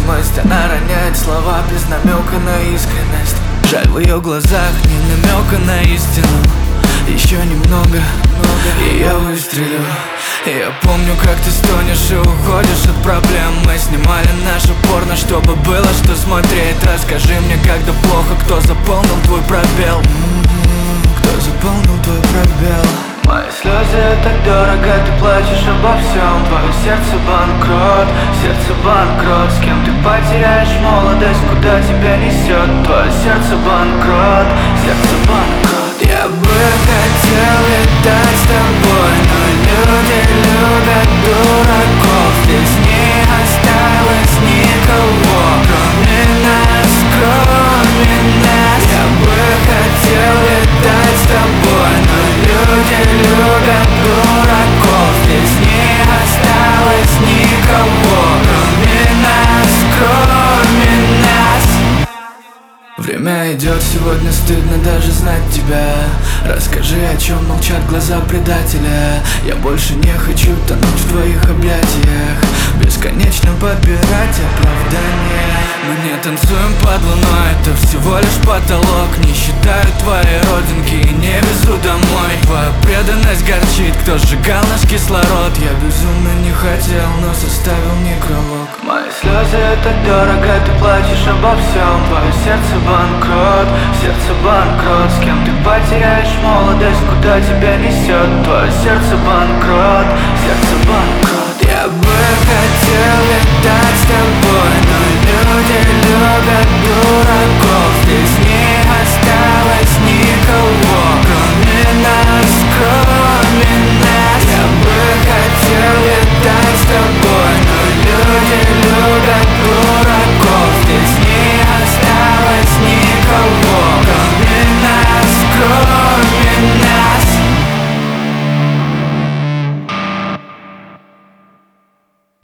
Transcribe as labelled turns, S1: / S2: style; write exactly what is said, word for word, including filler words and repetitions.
S1: решимость. Она роняет слова без намека на искренность. Жаль, в ее глазах ни намека на истину. Еще немного, и я выстрелю. И я помню, как ты стонешь и уходишь от проблем. Мы снимали наше порно, чтобы было что смотреть. Расскажи мне, когда плохо, кто заполнил твой пробел? Кто заполнил твой пробел? Мои слезы — это дорого, ты плачешь обо всем. Твое сердце банкрот, сердце банкрот. С кем ты потеряешь молодость, куда тебя несет? Твое сердце банкрот, сердце банкрот. Я бы хотел летать с тобой, но люди любят дураков. Здесь не осталось никого, кроме нас, кроме нас. Я бы хотел летать с тобой, но люди любят дураков. Здесь не осталось никого, кроме нас, кроме нас. Время идет, сегодня стыдно даже знать тебя. Расскажи, о чем молчат глаза предателя. Я больше не хочу тонуть в твоих объятиях, бесконечно подбирать оправдания. Мы не танцуем под луной, это всего лишь потолок. Не считаю твои родинки и не везу домой. Твоя преданность горчит, кто сжигал наш кислород. Я безумно не хотел, но составил некролог. Мои слезы — это дорого, ты плачешь обо всем. Твое сердце банкрот, сердце банкрот. С кем ты потеряешь молодость, куда тебя несет? Твое сердце банкрот, сердце банкрот. Я бы хотел летать с тобой, но люди любят дураков. Здесь не осталось никого,